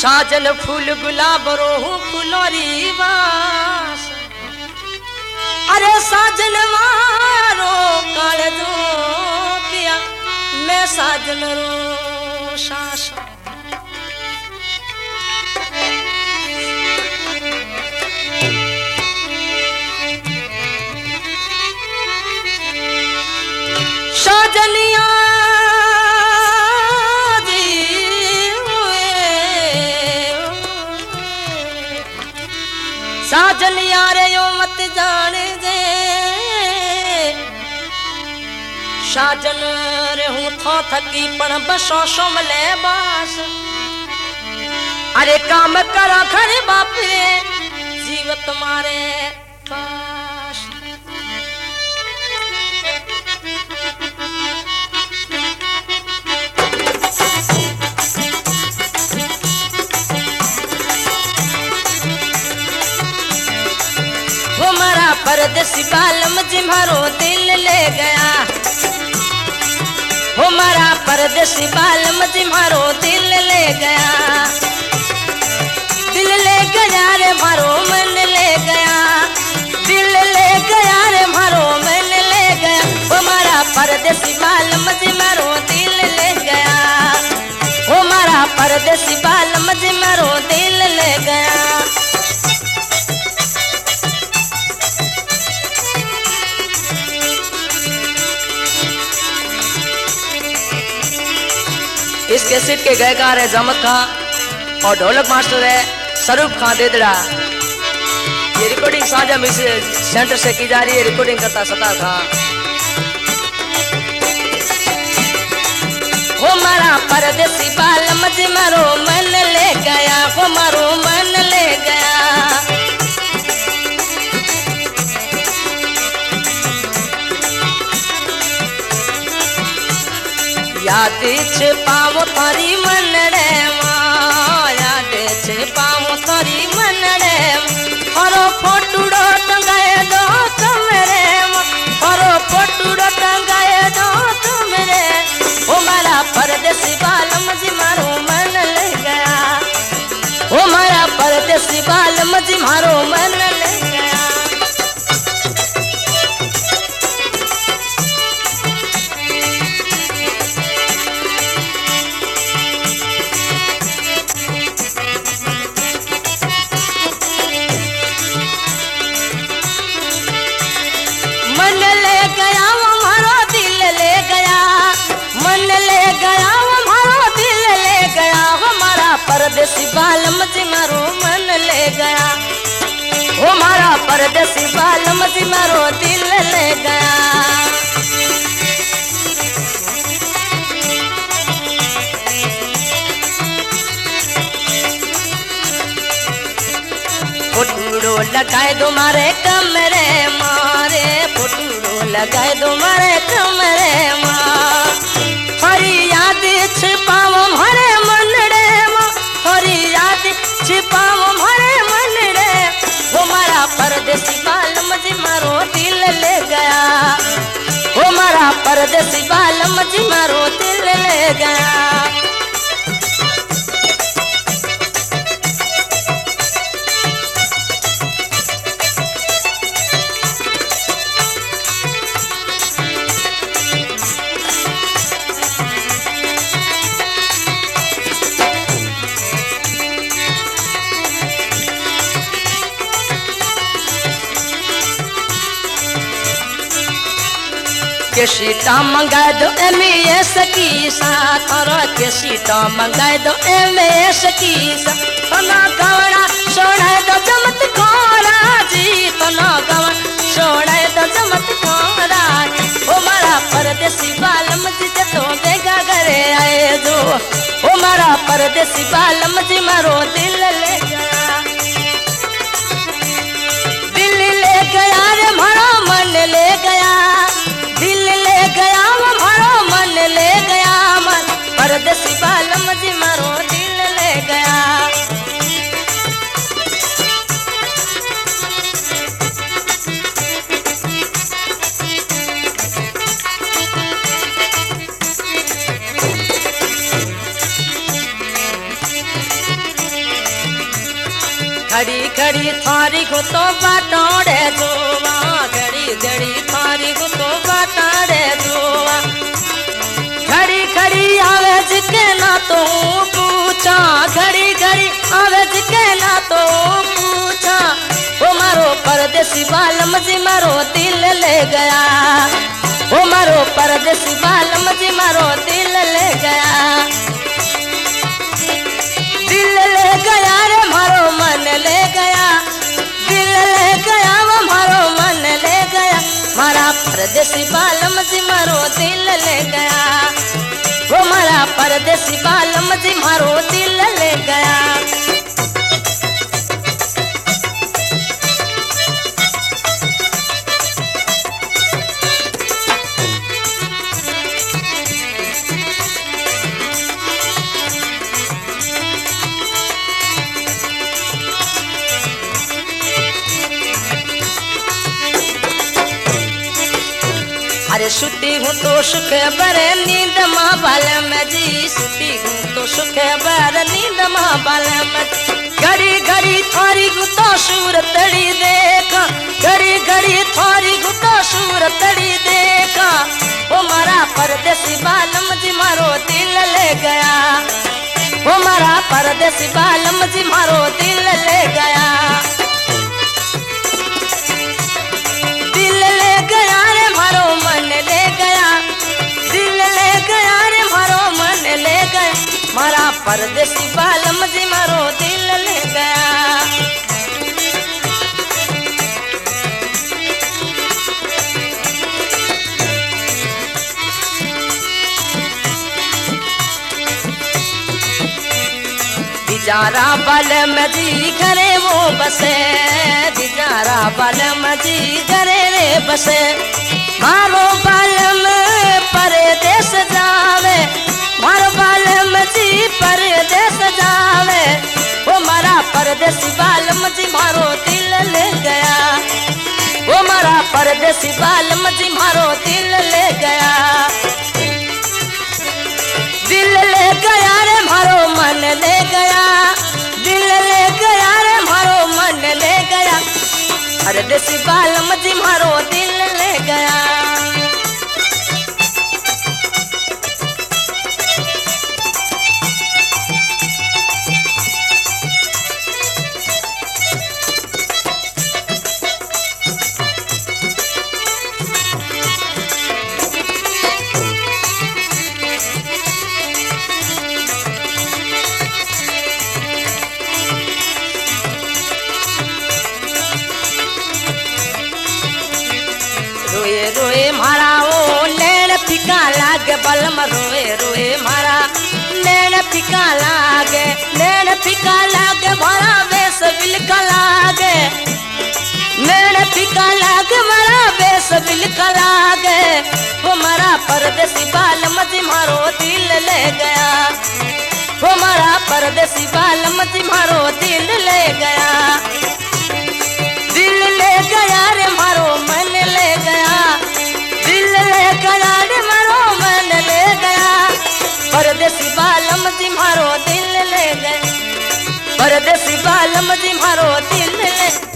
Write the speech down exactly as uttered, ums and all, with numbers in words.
साजन फूल गुलाब रोहू फुलोरी बास अरे साजन मारो काल दो पिया मैं साजन रो सास साजनिया साजनिया रे यो मत जाने दे साजन रे हूँ थो थकी पण बसो सोमले बास अरे काम करा खरे बाप रे जीव तुम्हारे पास परदेसी बालम जिम्हारो दिल ले गया हो मारा परदेसी बालम जिम्हारो दिल ले गया दिल ले गया रे मारो मन ले गया दिल ले गया रे मारो मन ले गया हो मारा परदेसी बालम जिम्हारो दिल ले गया हो मारा परदेसी बालम जिम्हारो दिल ले गया इस कैसेट के गायकार है जमत खां और ढोलक मास्टर है स्वरूप खां देदड़ा। ये रिकॉर्डिंग साझा म्यूजिक सेंटर से की जा रही है। रिकॉर्डिंग करता सता खां। हो मारा परदेसी बालम जिम्हारो मन ले गया हो मारो मन ले गया याद छे पावो थारी मन रे मां याद छे पावो थारी मन रे हरो फोटूड़ो टंगाए दो तुमरे हरो फोटूड़ो टंगाए दो तुमरे ओ मारा परदेसी बालम जिम्हारो मन ले गया ओ मारा परदेसी बालम जिम्हारो मन ले गया परदेसी बालम जिम्हारो मन ले गया वो मारा परदेसी बालम जिम्हारो दिल ले गया फोटूड़ो लगाए दो मारे कमरे मारे फोटूड़ो लगाए दो मारे कमरे मां हरी याद छिपाओ मारे मन रे हरी याद छिपाओ मारे मन रे वो मारा परदेसी बालम जिम्हारो दिल ले गया वो मारा परदेसी बालम जिम्हारो दिल ले गया के सीता मंगाए दो एम एस की साथ और के सीता मंगाए दो एम एस की साथ तना गवड़ा सोनाए दो जमत खोरा जी तना गवड़ा सोनाए दो जमत खोरा ओ मारा परदेसी बालम जी तो बेगा घरे आए जो ओ मारा परदेसी बालम जी मारो दिल ले गया दिल ले गया रे मारो मन ले गया दिल ले गया मारो मन ले गया मन परदेसी बालम जिम्हारो दिल ले गया घड़ी घड़ी थारी को तो बाटोड़े जोवा, घड़ी घड़ी थारी को तो बाटोड़े जोवा। घड़ी घड़ी आवे जिके ना तो पूछा, घड़ी घड़ी आवे जिके ना तो पूछा। वो मारो परदेसी बालम जी मारो दिल ले गया, वो मारो परदेसी बालम जी मारो दिल ले गया। दिल ले गया रे मारो मन ले गया, दिल ले गया वो मारो मन ले गया। मारा परदेसी बालम जी मारो दिल ले गया, वो मारा परदेसी बालम जी मारो दिल ले गया। अरे सुती हूँ तो सुख बर नींद माँ बाल में जी, सुती हूँ तो सुख बर नींद माँ बाल में। घड़ी घड़ी थारी गुतो सूर तड़ी देखा, घड़ी घड़ी थारी गुतो सूर तड़ी देखा। वो मारा परदेसी बालम जी मारो दिल ले गया, वो मारा परदेसी बालम जी मारो दिल ले गया। दिल ले गया रे मारो मन ले गया, दिल ले गया रे मारो मन ले गया। मारा परदेसी बालम जी मारो दिल ले गया। दिजारा बालम जी घरे वो बसे, दिजारा बालम जी घरे रे बसे। मारो बालम परदेस जावे, मारो बालम जी परदेस जावे। वो मारा परदेसी बालम जी मारो दिल ले गया, वो मारा परदेसी बालम जी मारो दिल ले गया। दिल ले गया रे मारो मन ले गया, दिल ले गया रे मारो मन ले गया। परदेसी बालम जी मारो दिल ले गया। रोए रोए मारा ओ नैन फिका लागे बलम, रोए रोए मारा नैन फिका लागे, नैन फिका लागे मारा बेस बिलका लागे, नैन फिका लागे मारा बेस बिलका लागे। वो मारा परदेसी बालम जी मारो दिल ले गया, वो मारा परदेसी बालम जी मारो दिल ले गया। दिल ले गया रे मारो मन ले गया, दिल ले गया रे मारो मन ले गया। परदेसी बालम जी मारो दिल ले गया, परदेसी बालम जी मारो दिल ले